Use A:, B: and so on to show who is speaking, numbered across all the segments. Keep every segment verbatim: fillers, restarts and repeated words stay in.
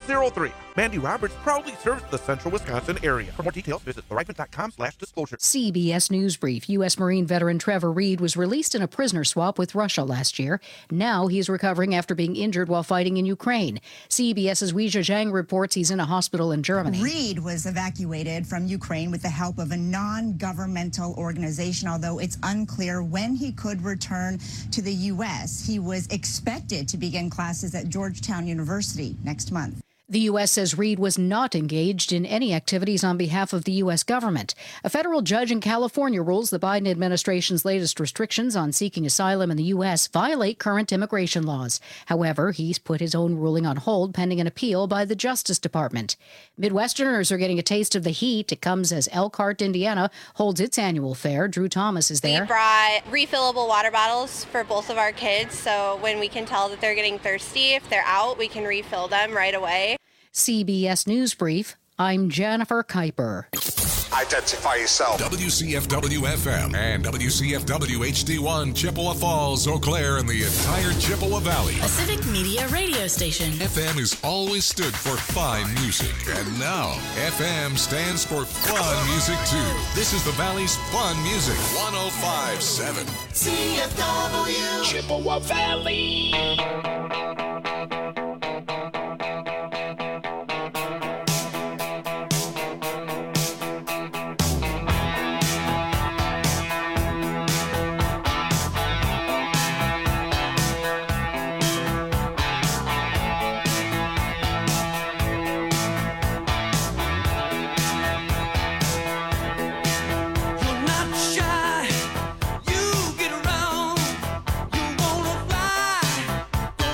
A: zero three. Mandy Roberts proudly serves the central Wisconsin area. For more details, visit the rifle dot com slash disclosure.
B: C B S News Brief. U S Marine veteran Trevor Reed was released in a prisoner swap with Russia last year. Now he's recovering after being injured while fighting in Ukraine. CBS's Weijia Zhang reports he's in a hospital in Germany.
C: Reed was evacuated from Ukraine with the help of a non-governmental organization, although it's unclear when he could return to the U S. He was expected to begin classes at Georgetown University next month.
B: The U S says Reed was not engaged in any activities on behalf of the U S government. A federal judge in California rules the Biden administration's latest restrictions on seeking asylum in the U S violate current immigration laws. However, he's put his own ruling on hold pending an appeal by the Justice Department. Midwesterners are getting a taste of the heat. It comes as Elkhart, Indiana, holds its annual fair. Drew Thomas is there.
D: We brought refillable water bottles for both of our kids, so when we can tell that they're getting thirsty, if they're out, we can refill them right away.
B: C B S News Brief, I'm Jennifer Kuiper.
E: Identify yourself.
F: W C F W F M and W C F W H D one, Chippewa Falls, Eau Claire, and the entire Chippewa Valley.
G: A Civic Media radio station.
F: F M has always stood for fine music, and now F M stands for fun music too. This is the Valley's fun music. one oh five point seven
E: C F W Chippewa Valley.
H: You're not shy, you get around, you wanna fly.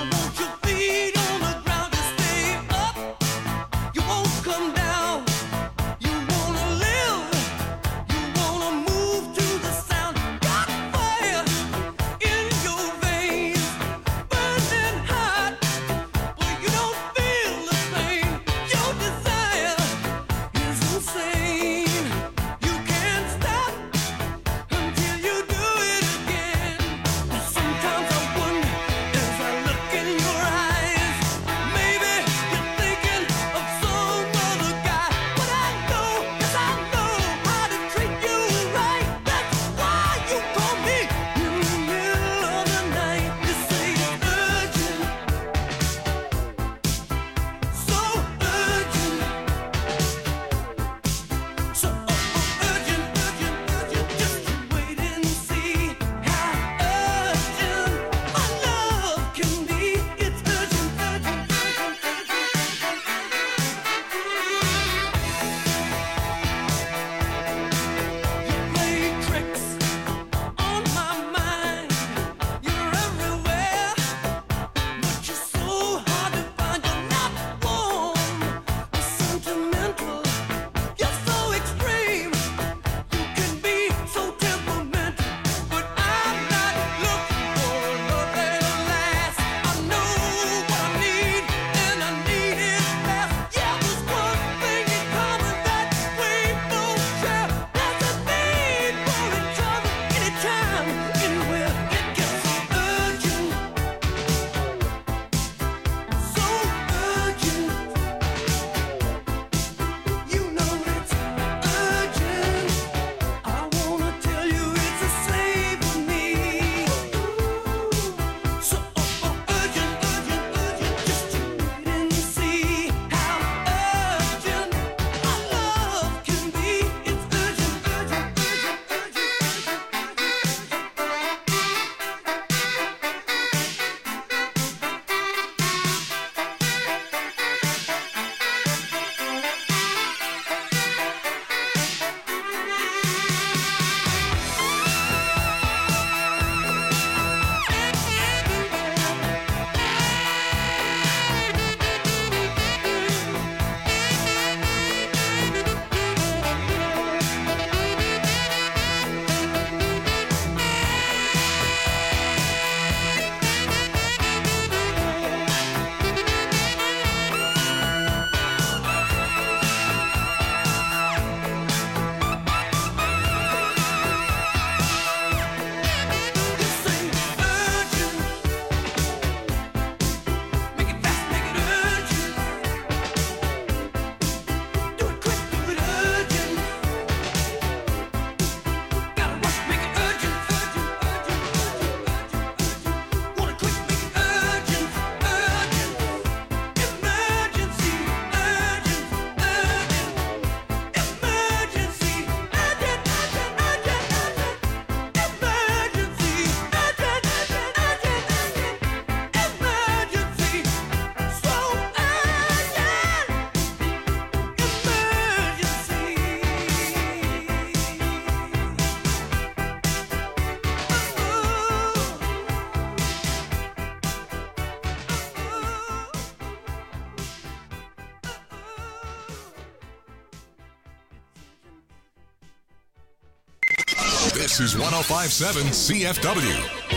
F: This is one oh five point seven C F W.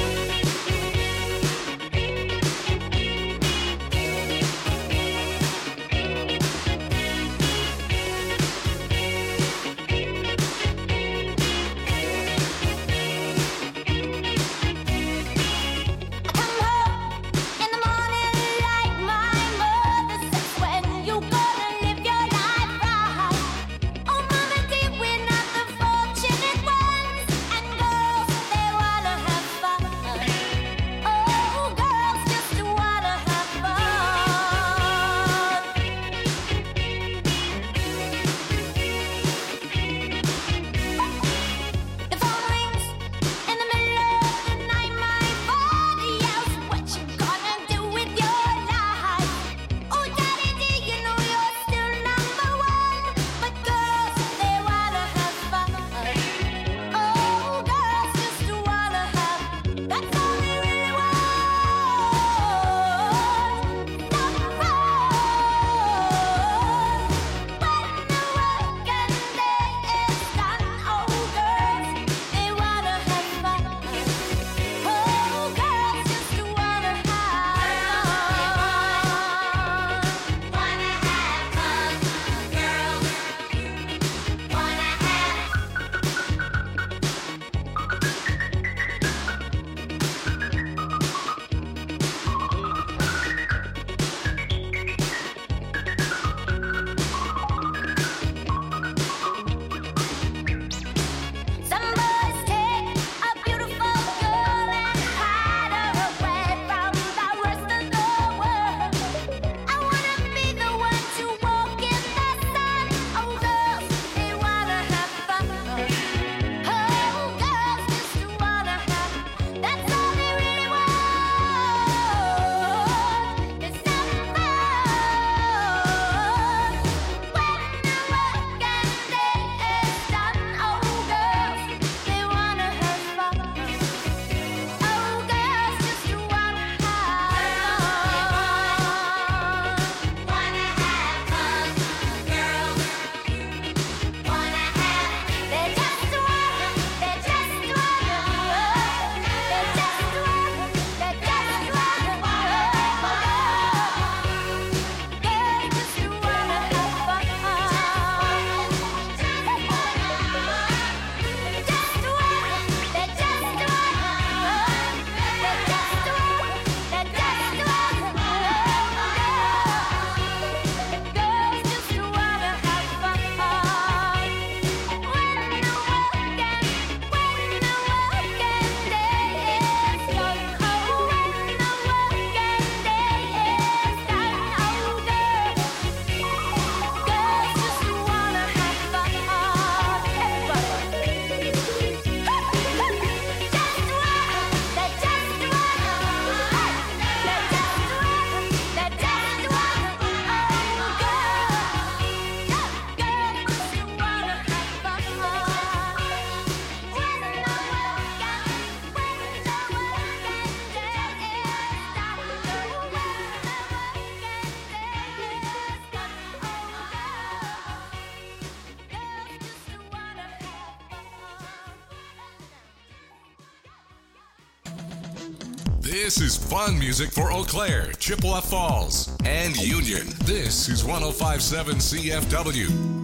F: This is fun music for Eau Claire, Chippewa Falls, and Union. This is one oh five point seven C F W.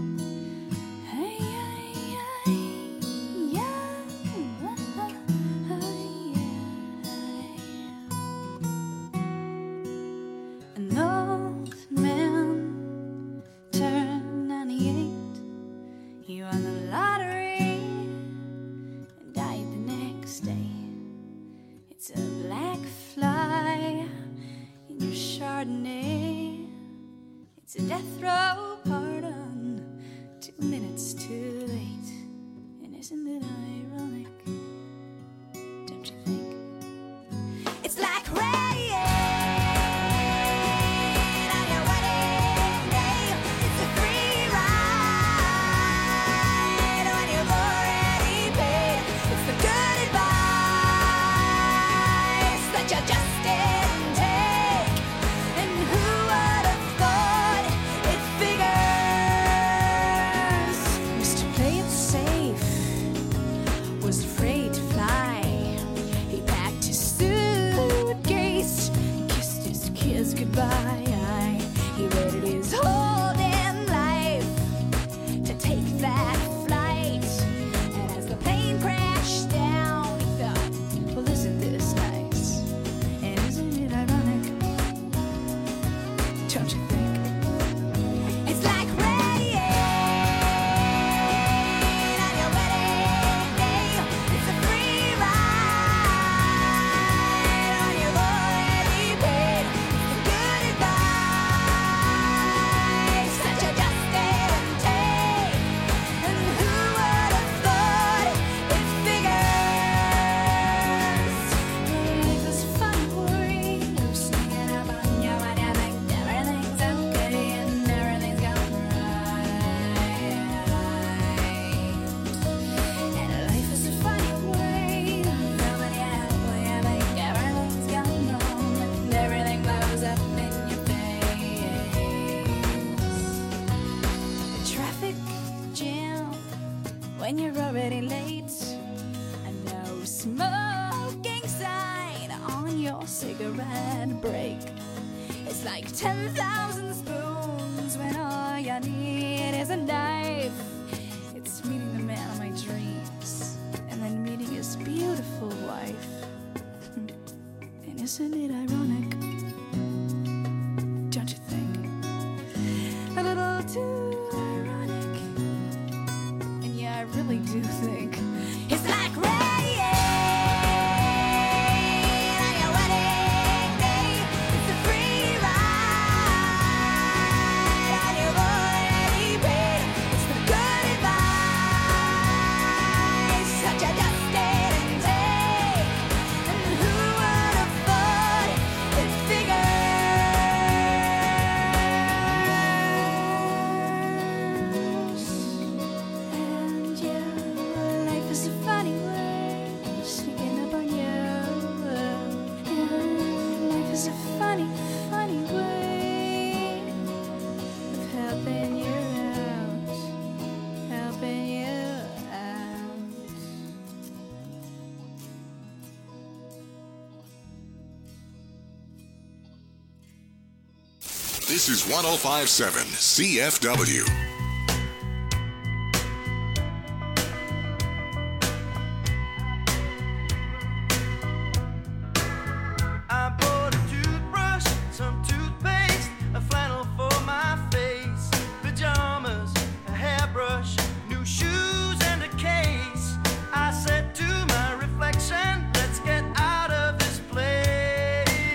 H: An old man turned ninety-eight. He won the lottery and died the next day. It's a black fly in your Chardonnay. It's a death row pardon, two minutes too late. And isn't it ironic? Don't you think? It's like rain on your wedding day. It's a free ride when you've already paid. It's the good advice that you just didn't take. And who would have thought it figures? Mister Play It Safe when you're already late. And no smoking sign on your cigarette break. It's like ten thousand spoons when all you need is a knife. It's meeting the man of my dreams and then meeting his beautiful wife. And isn't it ironic? Don't you think? A little too ironic. And yeah, I really do think it's like rain.
F: This is one oh five point seven C F W.
I: I bought a toothbrush, some toothpaste, a flannel for my face, pajamas, a hairbrush, new shoes and a case. I said to my reflection, let's get out of this place.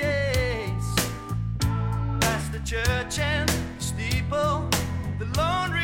I: Past the church and the steeple, the laundry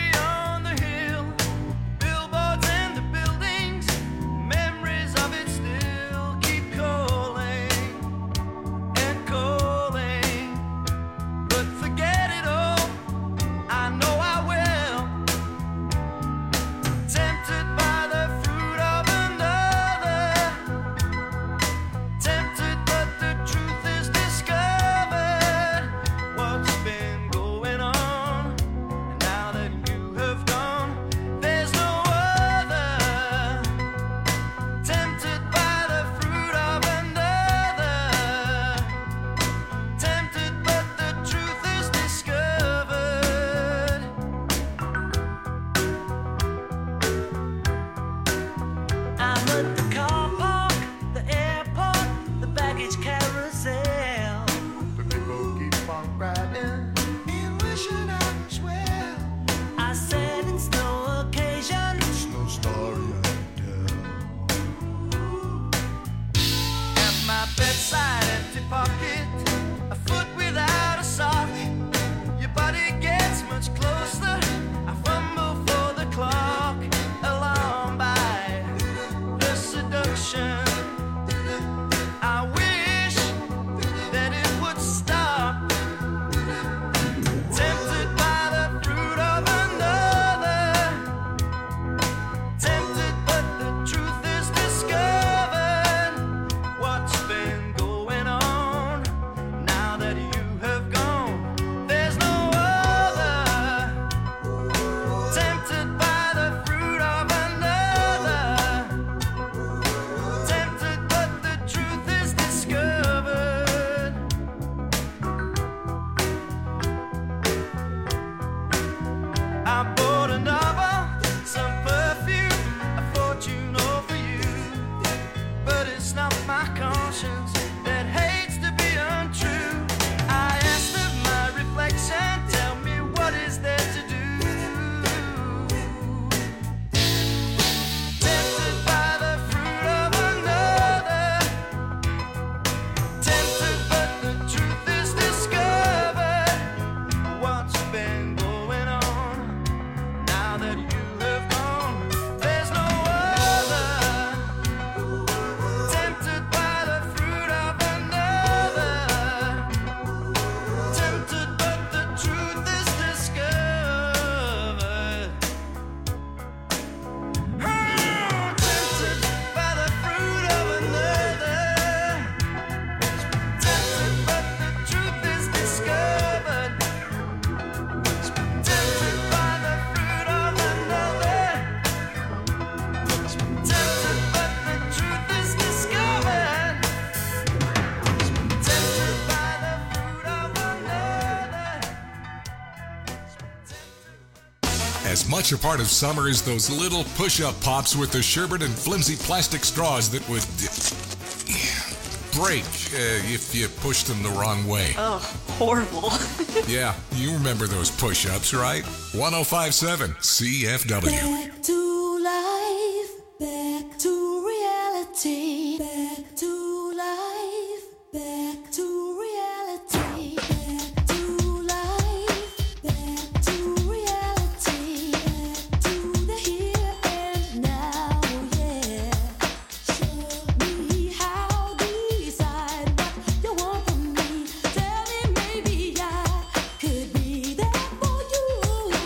F: As much a part of summer as those little push-up pops with the sherbet and flimsy plastic straws that would break uh, if you pushed them the wrong way.
J: Oh, horrible.
F: Yeah, you remember those push-ups, right? one oh five point seven C F W.
H: Back to life, back to reality, back to life, back to reality, back to life, back to reality, back to the here and now, yeah. Show me how, decide what you want from me. Tell me maybe I could be there for you.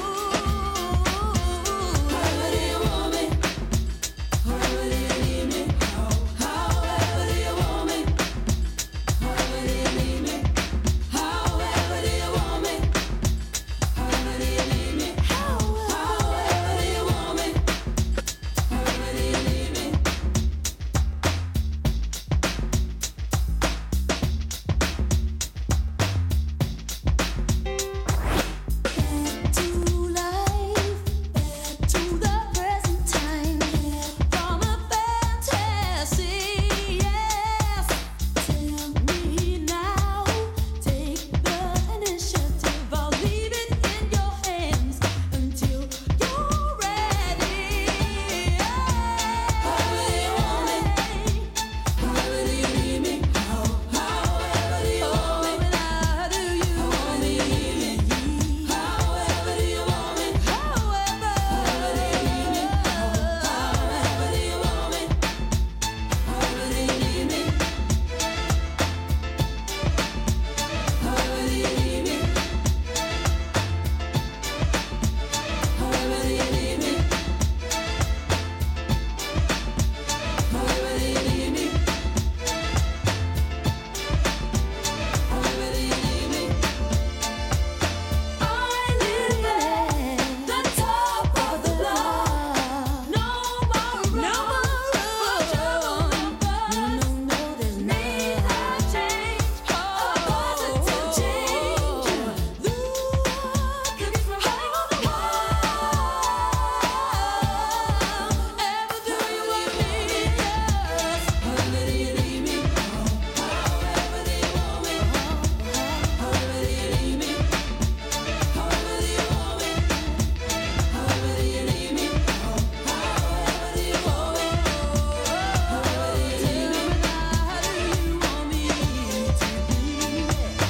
H: However do you want me? However do you need me? However do you want me? However do you need me? However do you want me? However do you need me? However do you want me? However do you need me? Back to life, back to the present time, from a fantasy, yes. Tell me now, take the initiative. I'll leave it in your hands until you're ready. However do you want me? However do you need me? However do you want me? How do you want me? However do you want me? However do you need me? However do you want me? However do you need me? However do you need me? However do you need me? However do you need me? However do you need me? I live at the top of the law. No more room for trouble. No, no, there's need a change, a positive change. Look at me from high on the wall. Ever do you want me? Yes. However do you need me? However do you want me? However do you need me? However do you want me? However do you need me? However do you want me? However do you need me? How do you want me to be?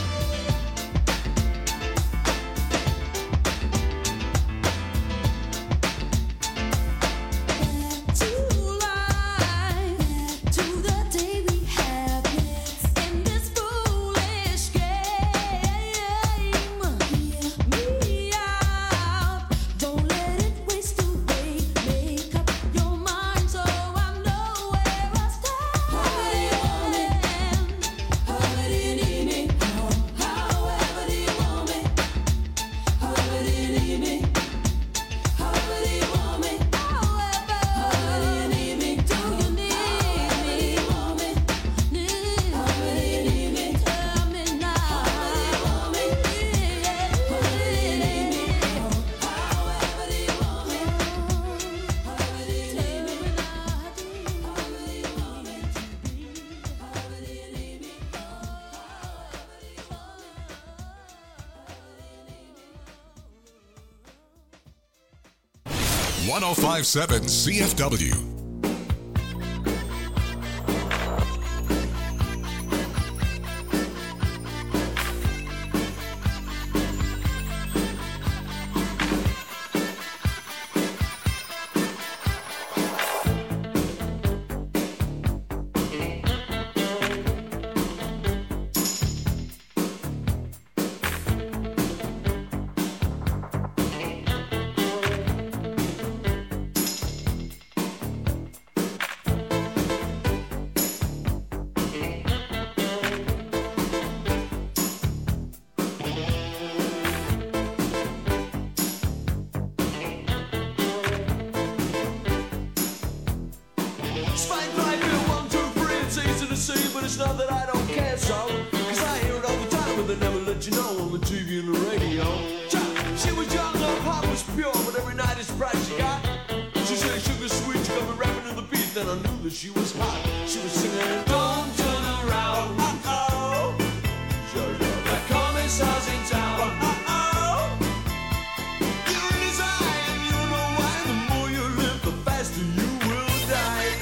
H: Back to life, back to the day we have in this foolish game. Hear me out, don't let it waste away. Make up your mind so I know where I stand. However do you want me? However do you need me? However do you want me? However do you need me? However do you want me? However do you need me? Do you need me? However do you want me? However do you need me? Tell me now. However do you want me? However do you need me? However do you want me? However do you need me? However do you want me to be? However do you need me?
F: one oh five point seven C F W.
I: but she was hot. She was singing, don't turn around. Uh-oh. That commissar's in town. Uh-oh. You're in his eye and you know why. The more you live, the faster you will die.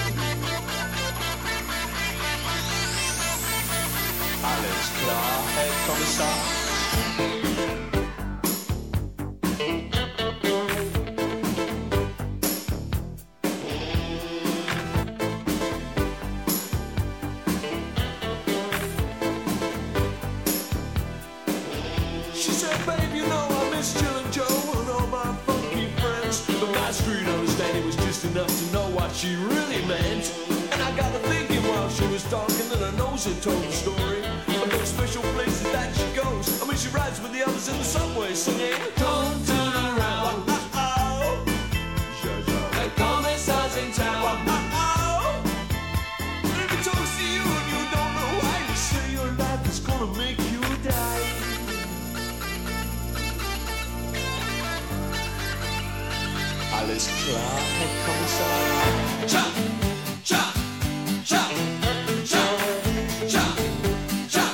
I: Alles klar, Herr Kommissar. Enough to know what she really meant. And I got to thinking while she was talking that her nose had told the story of those special places that she goes. I mean, she rides with the others in the subway singing, don't turn around. Uh-oh. The commissar's in town. Uh-oh. And if he talks to you and you don't know why, you say your life is gonna make you die. Alles klar, Herr Kommissar. Cha, cha, cha, cha, cha, cha.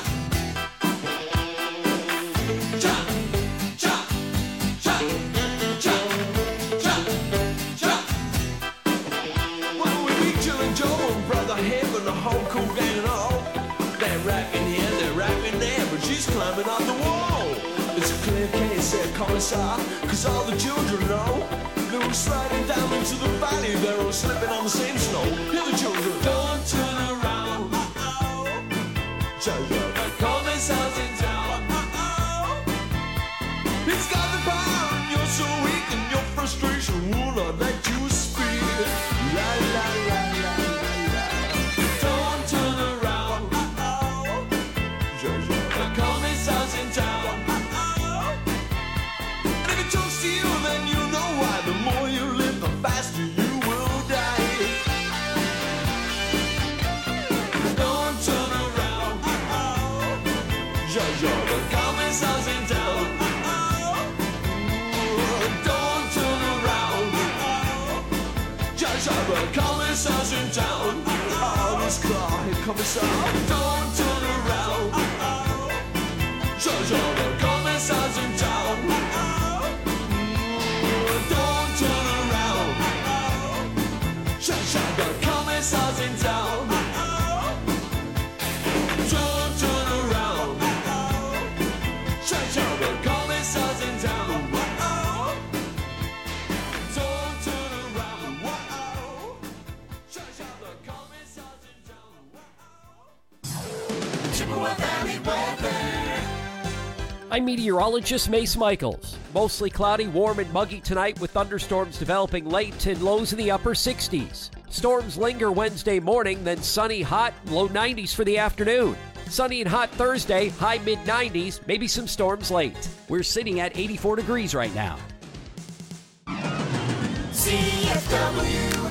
I: Cha, cha, cha, cha, cha, cha. Well, we meet Jill and Joe and Brother Hib and the whole cool gang and all. They're rapping here, they're rapping there, but she's climbing on the wall. It's a clear case, Herr Kommissar, 'cause all the children know. They were sliding down into the valley. They were slipping on the same snow. Hear the children. Don't turn around. Uh-oh. Jojo. The commissar's in town. Uh-oh. He's got the power and you're so weak and your frustration will not let you speak. La la la la la la. Don't turn around. Uh-oh. Jojo. The commissar's in town. Uh-oh. And if he talks to you, then you know why. The more you live, the faster you will die. Don't turn around. Uh-oh. Jojo, the commissar's in town. Uh-oh. Don't turn around. Uh-oh. Jojo, the commissar's in town. Uh-oh. This car, Herr Kommissar. Don't turn around. Uh-oh. Jojo, the commissar's in town. Uh-oh. Don't turn around. Shut the commissar's in town. Don't turn around. Shut the commissar's in town. Don't turn around. Shut the commissar's in town. Chippewa Valley weather.
J: I'm meteorologist Mace Michaels. Mostly cloudy, warm and muggy tonight with thunderstorms developing late and lows in the upper sixties. Storms linger Wednesday morning, then sunny, hot, low nineties for the afternoon. Sunny and hot Thursday, high mid nineties, maybe some storms late. We're sitting at eighty-four degrees right now.
E: C F W.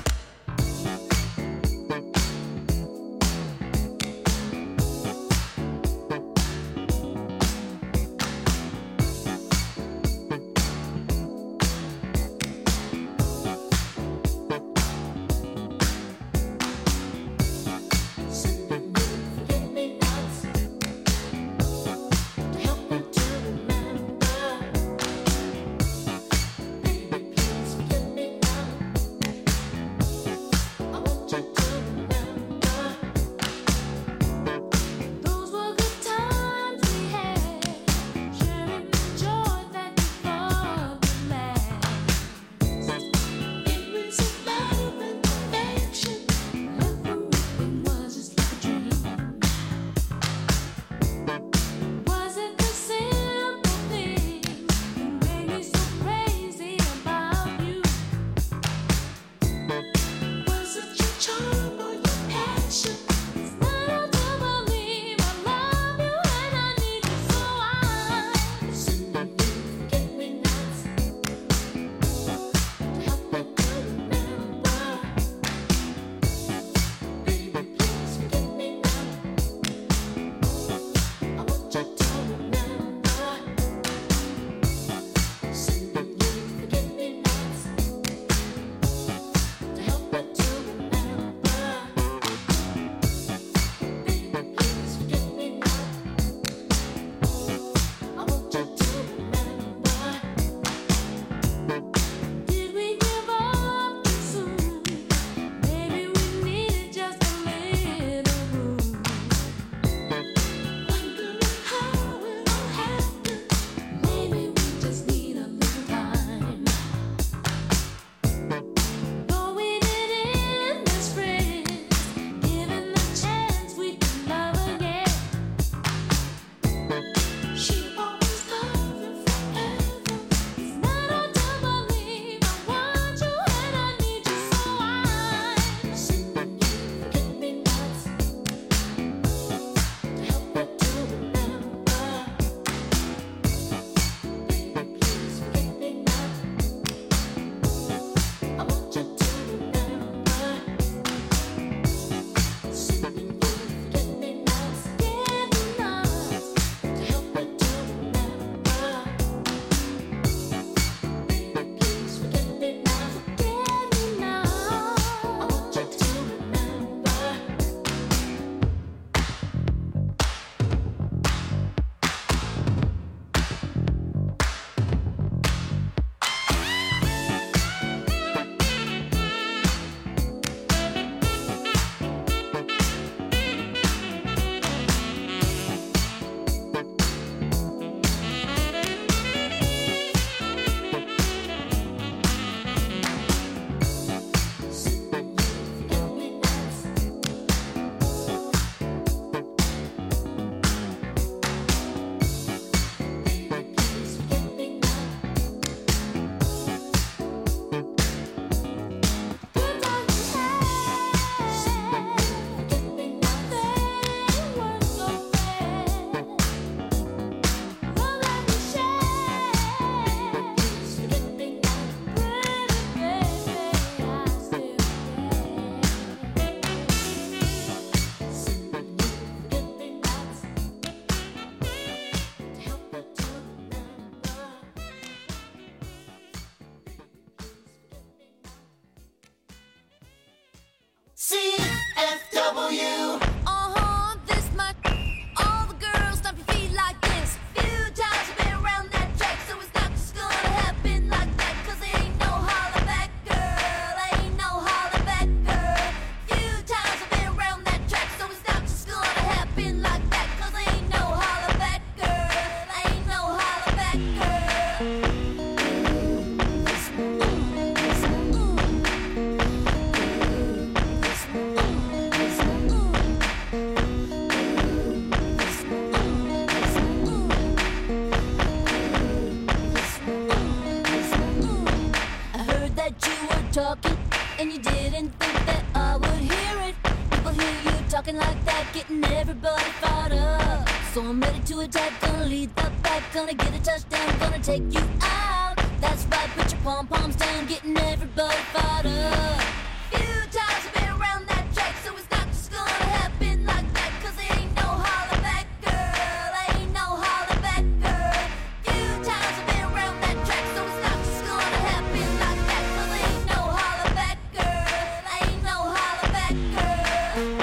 H: talking, and you didn't think that I would hear it. People hear you talking like that, getting everybody fired up. So I'm ready to attack, gonna lead the pack, gonna get a touchdown, gonna take you out. That's right, put your pom-poms down, getting everybody fired up. Few times I've been around that track, so it's not just gonna happen like that, cause it ain't no holler back, girl, ain't no holler back, girl. Few times I've been around that track, so it's not just gonna happen like that, cause it ain't no holler back, girl, ain't no holler back, girl.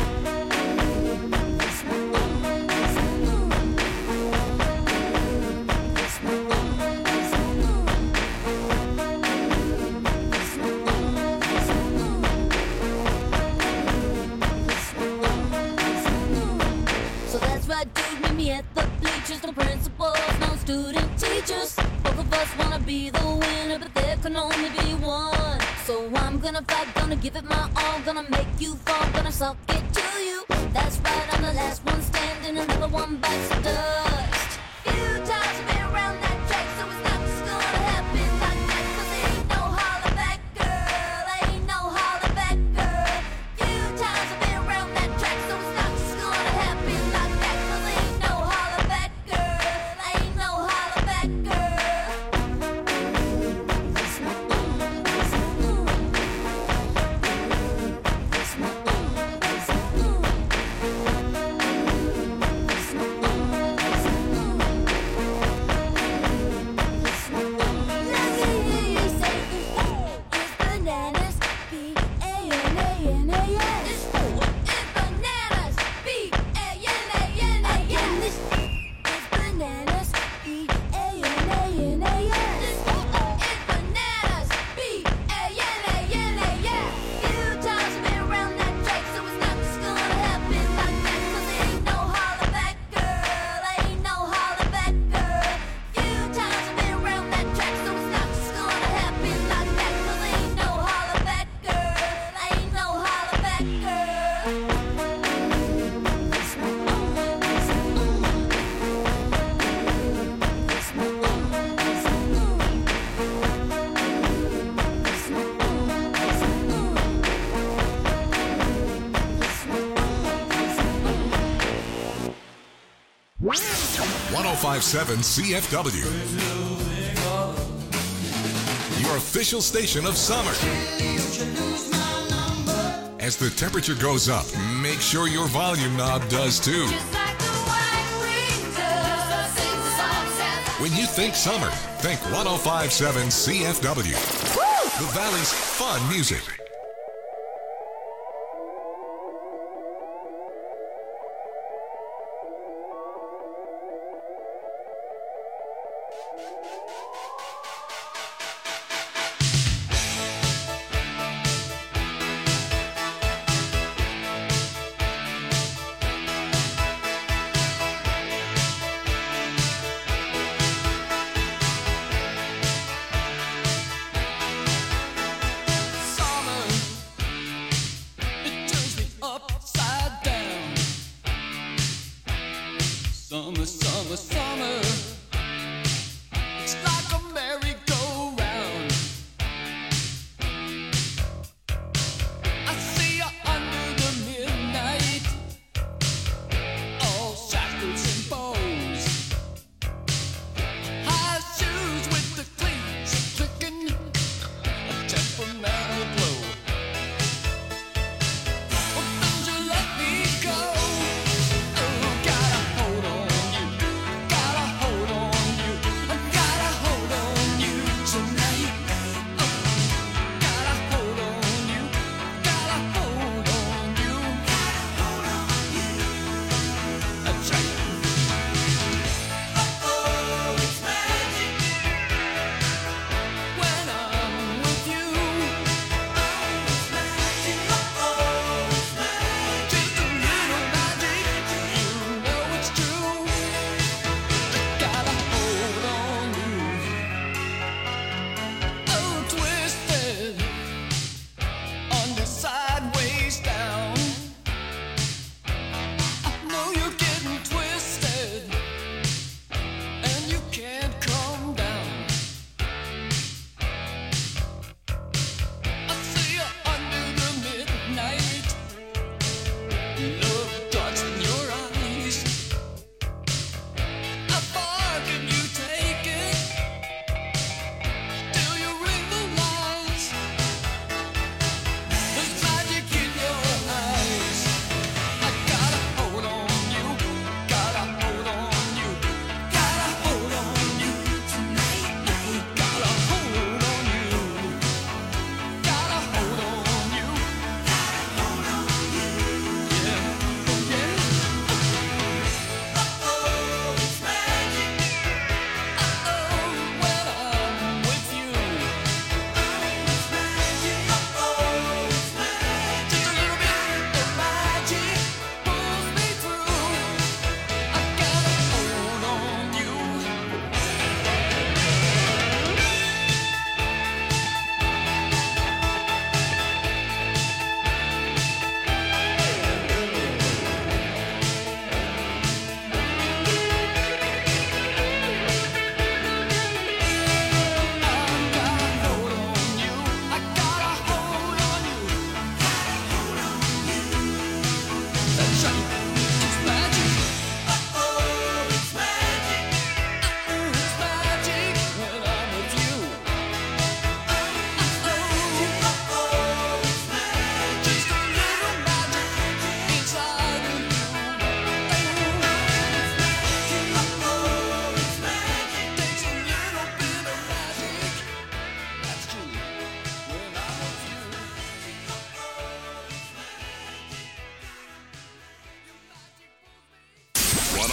H: Dude, meet me at the bleachers. No principals, no student teachers. Both of us wanna be the winner, but there can only be one. So I'm gonna fight, gonna give it my all, gonna make you fall, gonna suck it to you. That's right, I'm the last one standing, another one bites the dust. Few times I've been around that track, so it's not just gonna happen like that, cause it ain't no holler back, girl, ain't no holler back, girl. Few times I've been around that track, so it's not just gonna happen like that.
F: one oh five point seven C F W, your official station of summer. As the temperature goes up, make sure your volume knob does too. When you think summer, think one oh five point seven C F W, the Valley's fun music.
I: Summer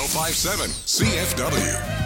F: oh five point seven C F W.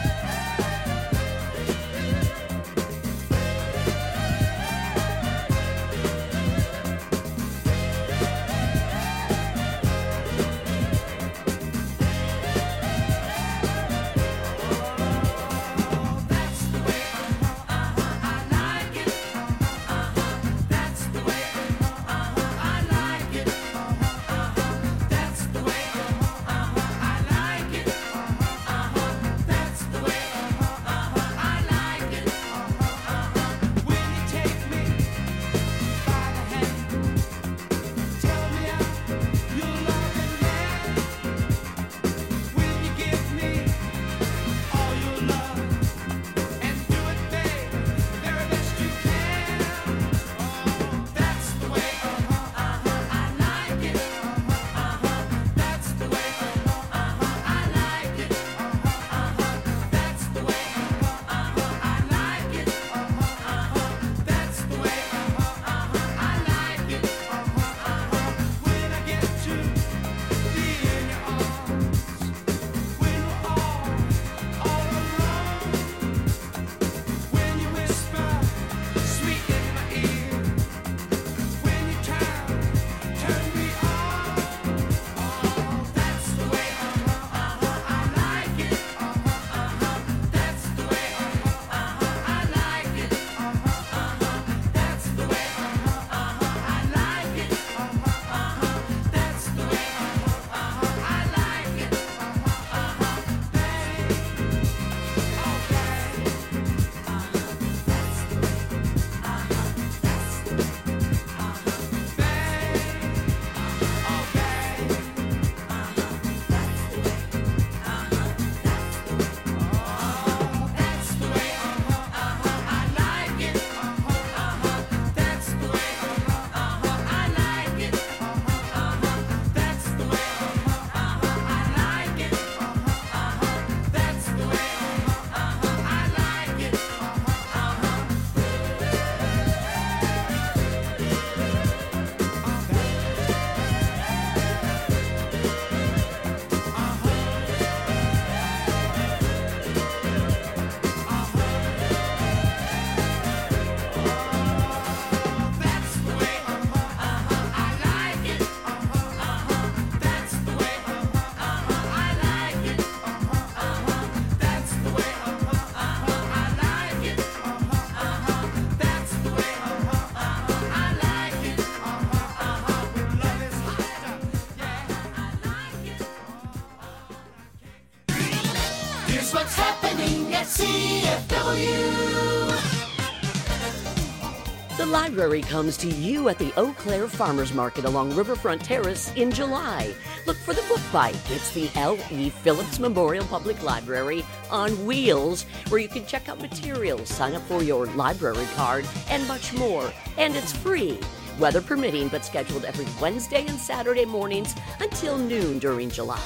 K: The library comes to you at the Eau Claire Farmers Market along Riverfront Terrace in July. Look for the Book Bite. It's the L E Phillips Memorial Public Library on wheels, where you can check out materials, sign up for your library card, and much more. And it's free, weather permitting, but scheduled every Wednesday and Saturday mornings until noon during July.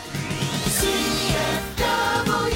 E: C F W.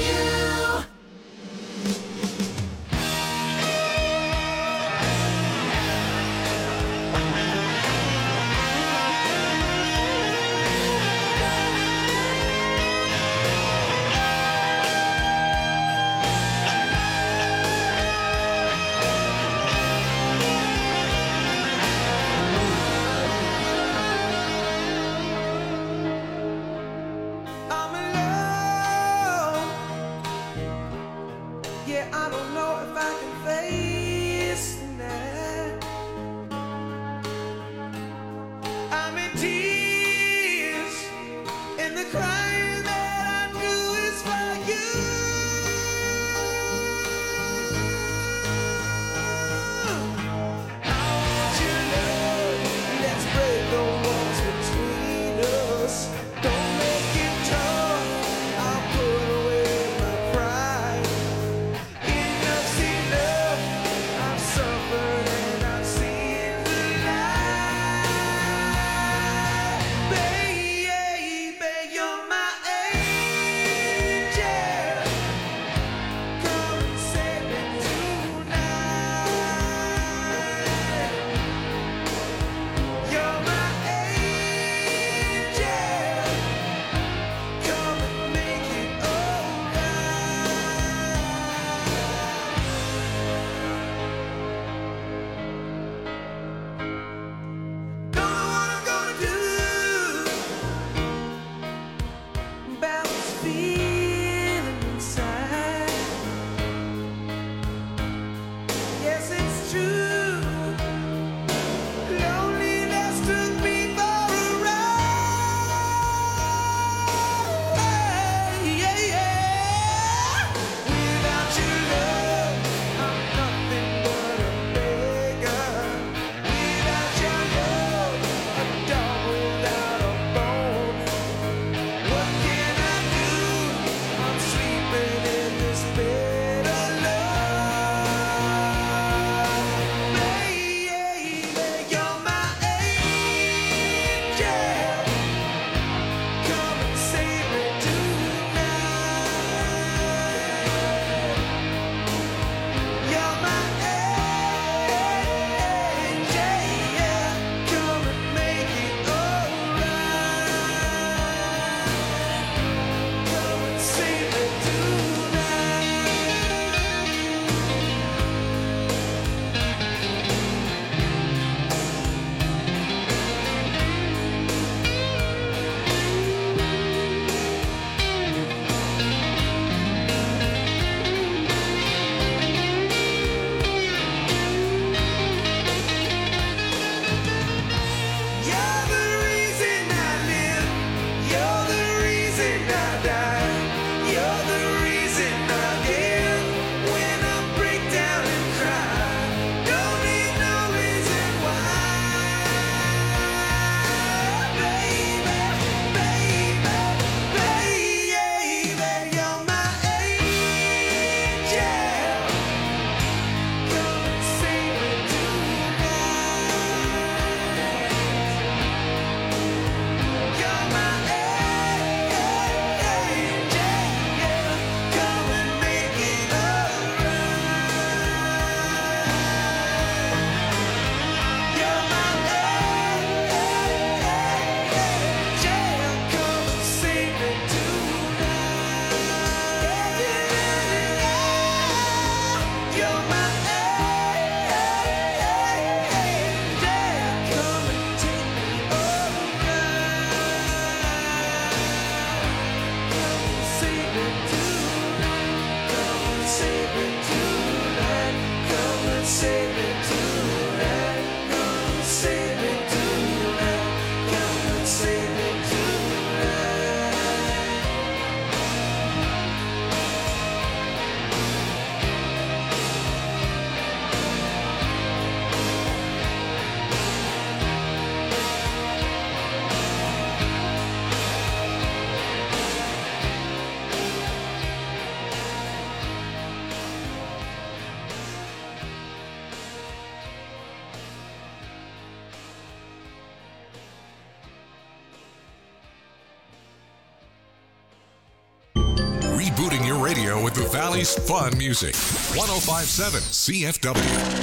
F: rebooting your radio with the Valley's fun music. one oh five point seven C F W.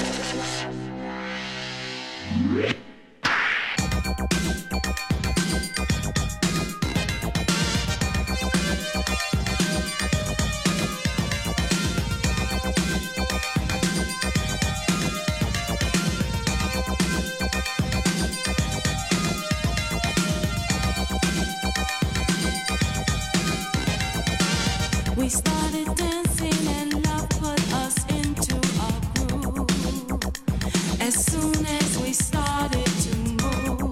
H: We started dancing and love put us into a groove. As soon as we started to move,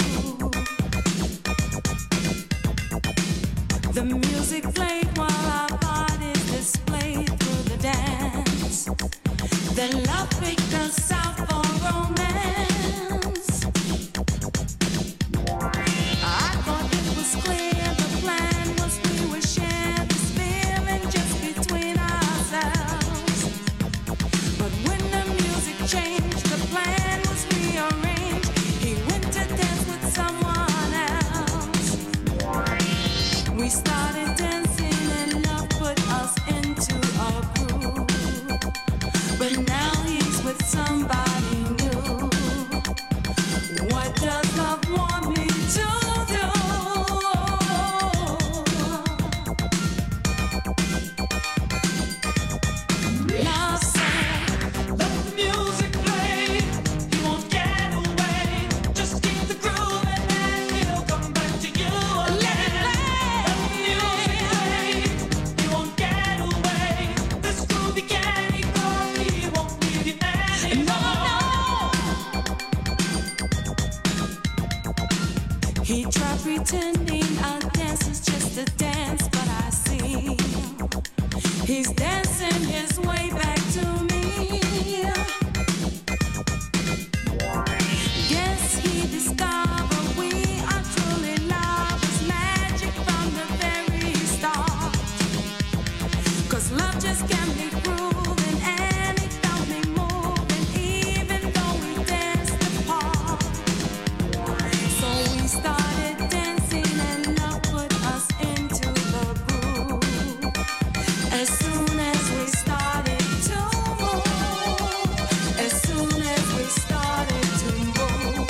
H: the music played while our bodies displayed through the dance. Then love picked us out for romance. I thought it was clear the plan was we would share this feeling just between ourselves. But when the music changed, the plan was rearranged. He went to dance with someone else. We started dancing and love put us into a groove. But now he's with somebody new. What does love want me to do? Love said, let the music play. You won't get away. Just keep the groove and then he'll come back to you again. Let the music play. You won't get away. This groovy candy coffee won't leave you anymore. He tried pretending our dance is just a dance, but I see he's dancing his way back to me. Yes, he discovered we are truly lovers, magic from the very start. 'Cause love just can't be proven, and it felt me moving, even though we danced apart. So we started dancing and love put us into the groove. As soon as we started to move, as soon as we started to move,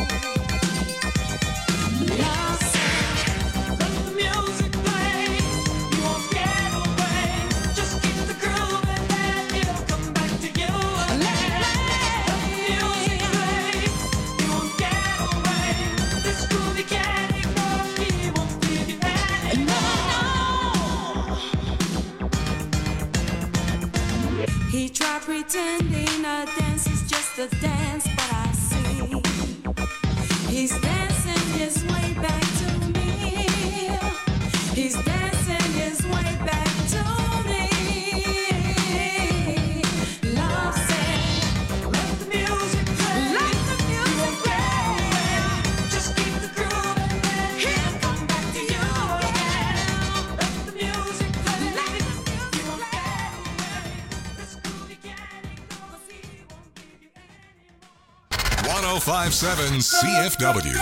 H: love said, let the music play. You won't get away. Just keep the groove and then he'll come back to you again. Let the music play. You won't get away. This groovy candy coffee won't leave you anymore. He tried pretending a dance is just a dance, but I see he's dancing his way back to me. He's dancing his way back to me. Love said, let the music play. Let the music play. Just keep the groove and then he'll come back to you again. Let the music play. Let the music play. This groovy candy coffee won't leave you anymore.
F: one oh five point seven C F W.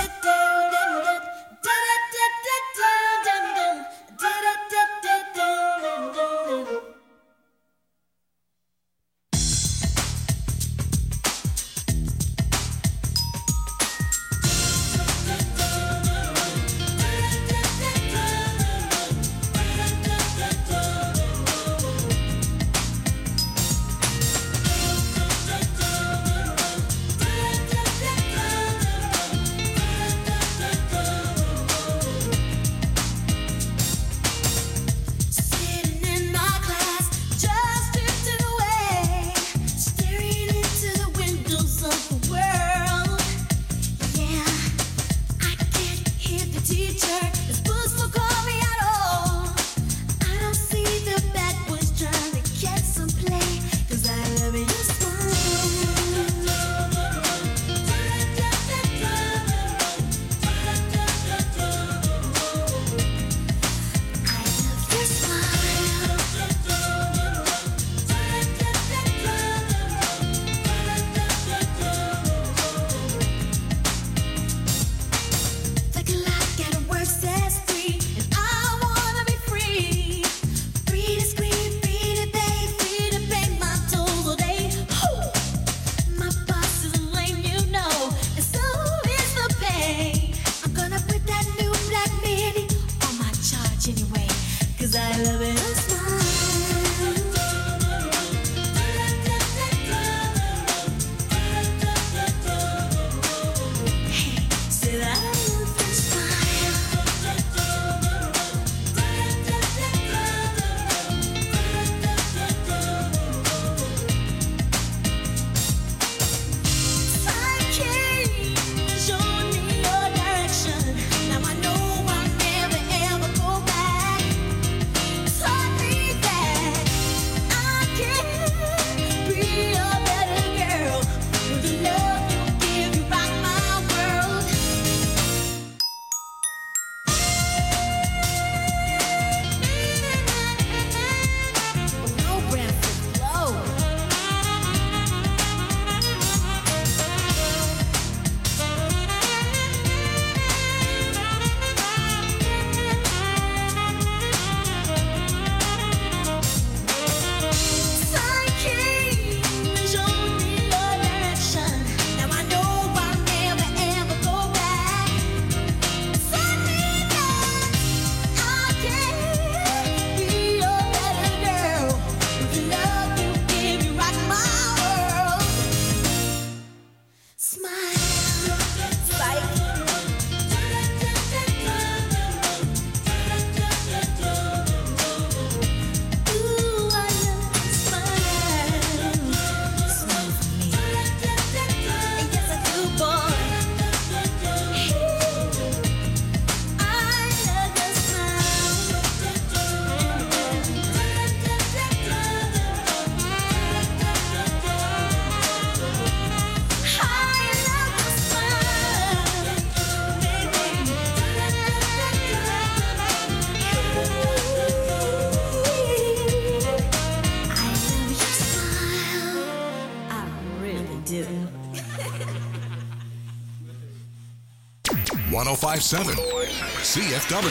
F: one oh five point seven C F W.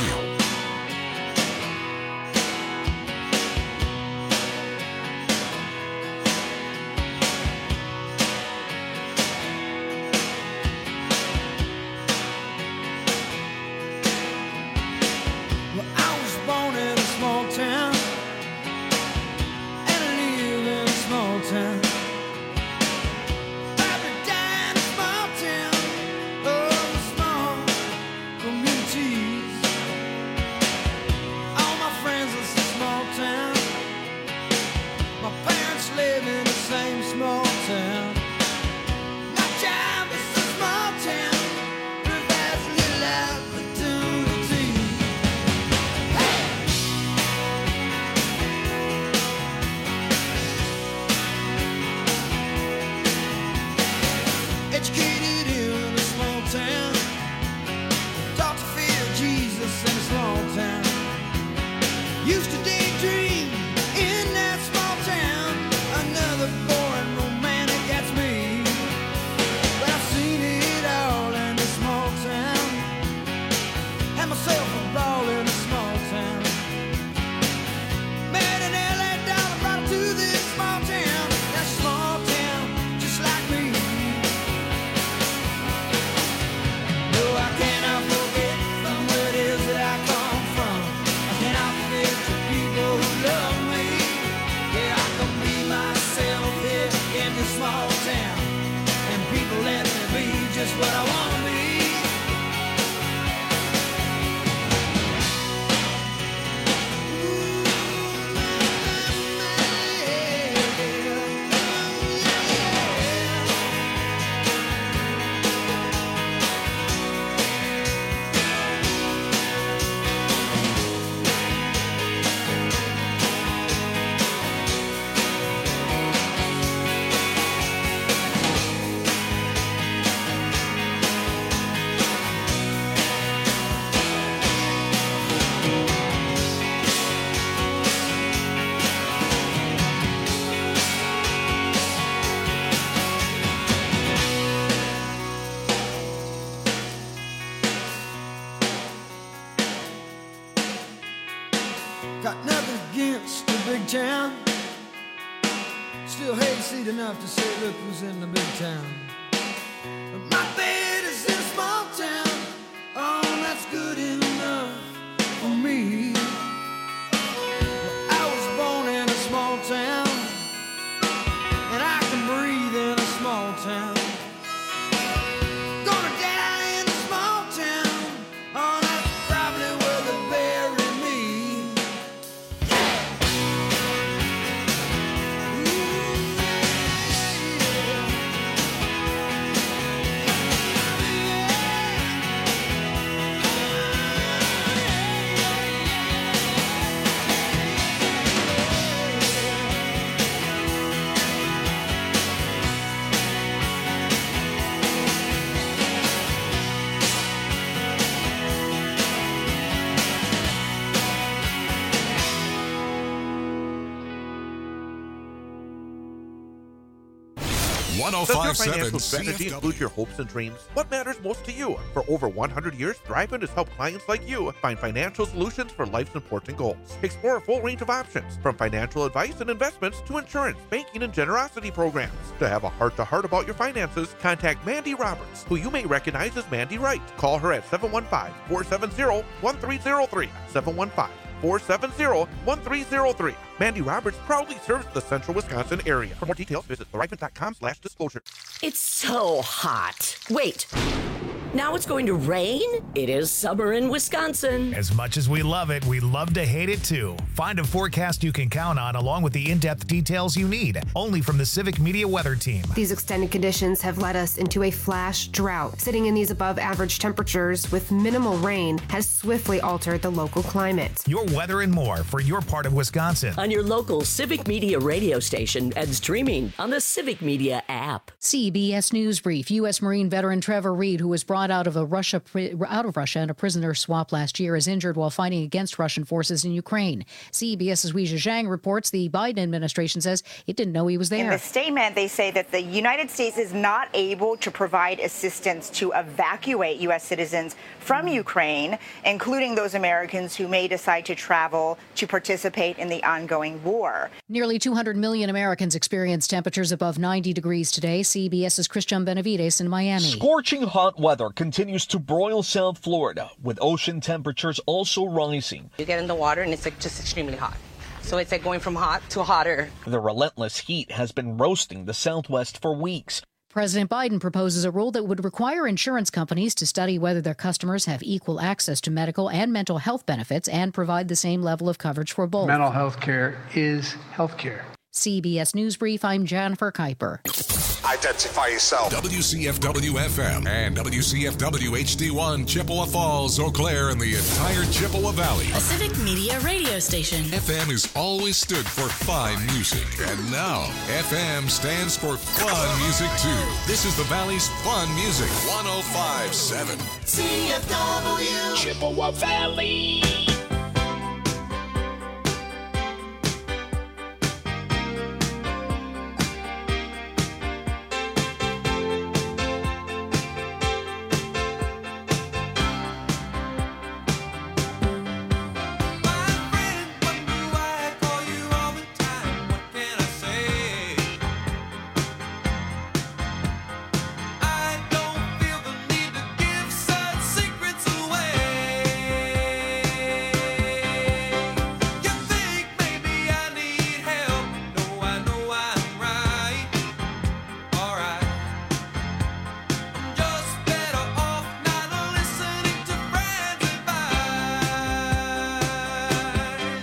I: Got nothing against the big town. Still hate seat enough to say, look who's in the big town. But my bed is in a small town. Oh, that's good enough for me. Well, I was born in a small town, and I can breathe in a small town. Gonna die in a small town. Oh, that's probably where they bury me.
F: one oh
A: Does your
F: five point
A: financial
F: seven
A: strategy
F: C F W.
A: include your hopes and dreams? What matters most to you? For over one hundred years, Thriven has helped clients like you find financial solutions for life's important goals. Explore a full range of options, from financial advice and investments to insurance, banking, and generosity programs. To have a heart-to-heart about your finances, contact Mandy Roberts, who you may recognize as Mandy Wright. Call her at seven one five, four seven zero, one three zero three, seven one five, four seven zero, one three zero three. Mandy Roberts proudly serves the central Wisconsin area. For more details, visit thrivent.com slash disclosure.
K: It's so hot. Wait. Now it's going to rain? It is summer in Wisconsin.
L: As much as we love it, we love to hate it too. Find a forecast you can count on along with the in-depth details you need, only from the Civic Media Weather Team.
M: These extended conditions have led us into a flash drought. Sitting in these above average temperatures with minimal rain has swiftly altered the local climate.
L: Your weather and more for your part of Wisconsin.
K: On your local Civic Media radio station and streaming on the Civic Media app.
B: C B S News Brief. U S Marine veteran Trevor Reed, who was brought out of a Russia out of Russia in a prisoner swap last year, is injured while fighting against Russian forces in Ukraine. CBS's Weijia Zhang reports the Biden administration says it didn't know he was there.
N: In the statement, they say that the United States is not able to provide assistance to evacuate U S citizens from Ukraine, including those Americans who may decide to travel to participate in the ongoing war.
B: Nearly two hundred million Americans experienced temperatures above ninety degrees today. CBS's Christian Benavides in Miami.
O: Scorching hot weather continues to broil South Florida, with ocean temperatures also rising.
P: You get in the water and it's like just extremely hot. So it's like going from hot to hotter.
O: The relentless heat has been roasting the Southwest for weeks.
B: President Biden proposes a rule that would require insurance companies to study whether their customers have equal access to medical and mental health benefits and provide the same level of coverage for both.
Q: Mental health care is health care.
B: C B S News Brief, I'm Jennifer Kuiper.
F: Identify yourself. W C F W F M and W C F W H D one, Chippewa Falls, Eau Claire, and the entire Chippewa Valley.
G: A Civic Media radio station.
F: F M has always stood for fine music, and now F M stands for fun music too. This is the Valley's fun music, one oh five point seven.
E: C F W Chippewa Valley.